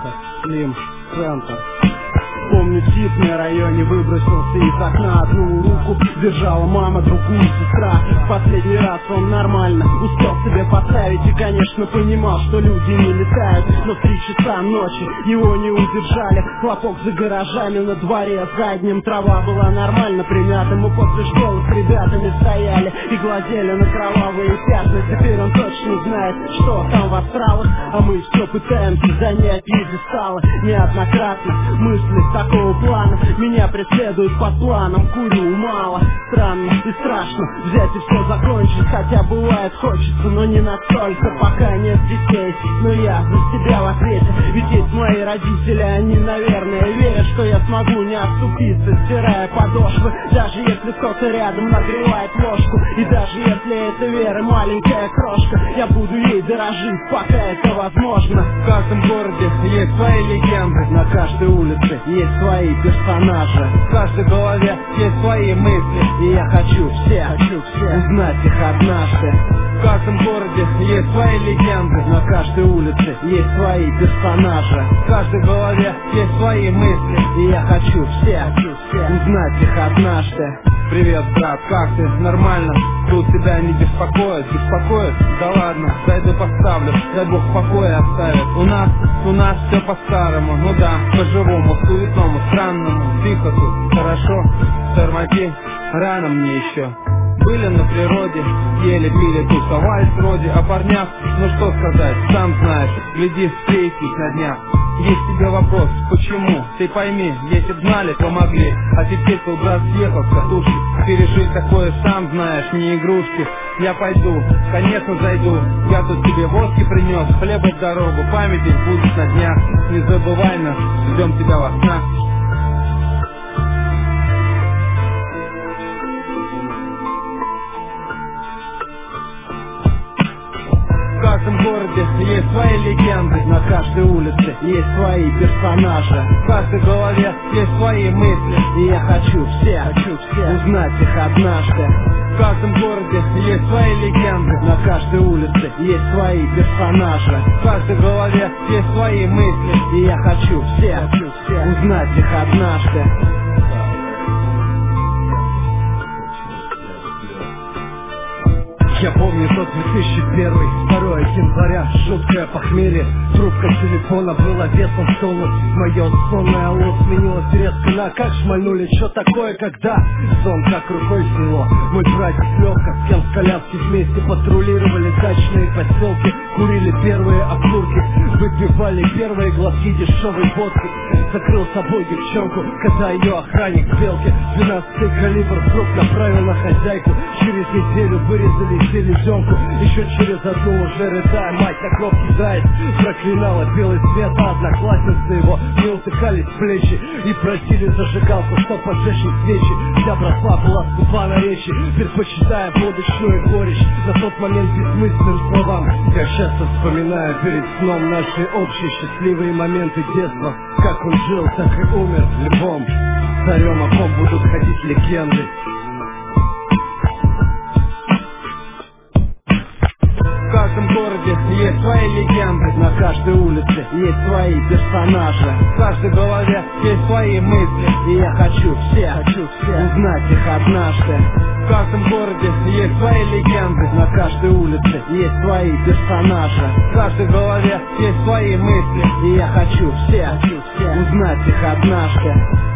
Это Слим Центр. Помню, тип на районе выбросился из окна. Одну руку держала мама, другую сестра. В последний раз он нормально успел себе поставить и, конечно, понимал, что люди не летают. Но в 3 часа ночи его не удержали. Хлопок за гаражами на дворе заднем. Трава была нормально примята. Мы после школы с ребятами стояли и глазели на кровавые пятна. Теперь он точно знает, что там в астралах, а мы все пытаемся занять пьедесталы. Неоднократно мысли такого плана меня преследуют под планом. Курю мало, странно и страшно взять и все закончить. Хотя бывает хочется, но не настолько. Пока нет детей, но я за себя в ответе. Ведь есть мои родители, они, наверное, верят, что я смогу не оступиться, стирая подошвы. Даже если кто-то рядом нагревает ложку, и даже если эта вера маленькая крошка, я буду ей дорожить, пока это возможно. В каждом городе есть свои легенды, на каждой улице есть свои персонажи, в каждой голове есть свои мысли, и я хочу все узнать их однажды. В каждом городе есть свои легенды, на каждой улице есть свои персонажи, в каждой голове есть свои мысли, и я хочу все узнать их однажды. Привет, брат, как ты? Нормально? Тут тебя не беспокоит? Беспокоит? Да ладно, зайду поставлю, дай Бог в покое оставит. У нас все по-старому, ну да, по-живому, суетному, странному. Тихо тут, хорошо, тормози, рано мне еще. Были на природе, ели, пили, тусовались вроде. О парнях, ну что сказать, сам знаешь, гляди, встретить на днях. Есть тебе вопрос, почему? Ты пойми, если б знали, помогли. А теперь твой брат съехал с катушки. Пережить такое, сам знаешь, не игрушки. Я пойду, конечно зайду. Я тут тебе водки принес, хлеба в дорогу. Памятник будет на днях. Не забывай нас, ждем тебя во снах. В каждом городе есть свои легенды, на каждой улице есть свои персонажи, в каждой голове есть свои мысли, и я хочу все узнать их однажды. В каждом городе есть свои легенды, на каждой улице есть свои персонажи, в каждой голове есть свои мысли, и я хочу все узнать их однажды. Я помню тот 2001, 2 января, жуткое похмелье. Трубка телефона была весом в тонну. Мое сонное алло сменилось резко на как шмальнули. Что такое, когда сон как рукой сняло. Мой братик Лёха, с кем в коляске вместе патрулировали дачные поселки. Курили первые окурки, выпивали первые глотки дешевой водки. Закрыл собой девчонку, когда ее охранник в белке 12-й калибр вдруг направил на хозяйку. Через неделю вырезали селезенку. Еще через одну уже рыдая, мать на кнопки кидает. Проклинала белый свет, а одноклассницы его не утыкались в плечи и просили зажигалку, чтоб поджечь им свечи. Вся братва была скупа на речи, предпочитая водочную горечь на тот момент бессмысленным словам. Я часто вспоминаю перед сном наши общие счастливые моменты детства. Как он жил, так и умер львом, царем, о ком будут ходить легенды. В каждом городе есть свои легенды, на каждой улице есть свои персонажи, в каждой голове есть свои мысли, и я хочу все узнать их однажды. В каждом городе есть свои легенды, на каждой улице есть свои персонажи, в каждой голове есть свои мысли, и я хочу все узнать их однажды.